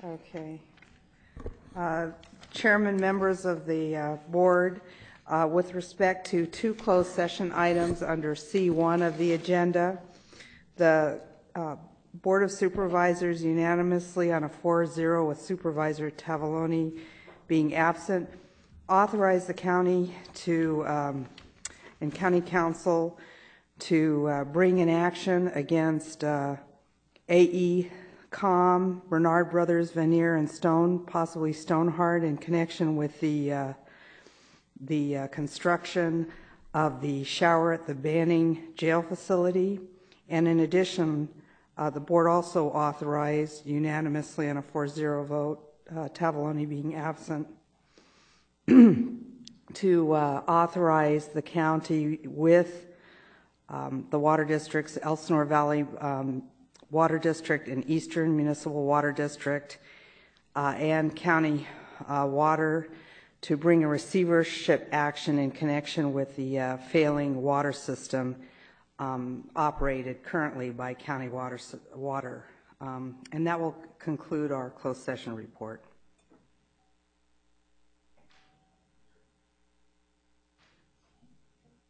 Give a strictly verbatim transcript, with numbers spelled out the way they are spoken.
Okay. Uh, Chairman, members of the uh, board, uh, with respect to two closed session items under C one of the agenda, the uh, Board of Supervisors unanimously on a four zero with Supervisor Tavallone being absent, authorized the county to, um, and county council to uh, bring in action against uh, A E Com, Bernard Brothers, Veneer, and Stone, possibly Stoneheart, in connection with the uh, the uh, construction of the shower at the Banning jail facility. And in addition, uh, the board also authorized unanimously on a four zero vote, uh, Tavallone being absent, to uh, authorize the county with um, the water districts, Elsinore Valley um, Water District and Eastern Municipal Water District uh, and County uh, Water to bring a receivership action in connection with the uh, failing water system um, operated currently by County Water. water. Um, and that will conclude our closed session report.